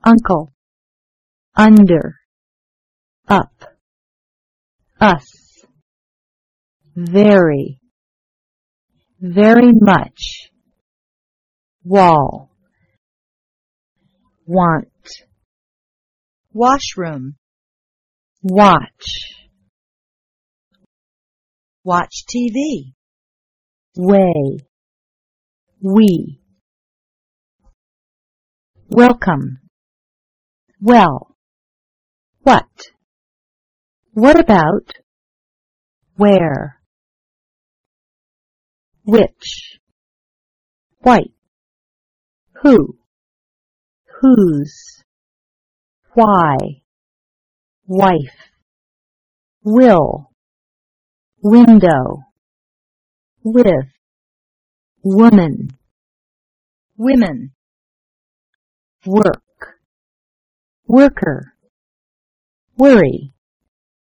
uncle, under, up, us, very, very much, wall, want, washroom, watch, watch TV, way, we, welcome, well, what about, where, which, white, who, whose, why, wife, will, window, with, woman, women, work, worker, worry,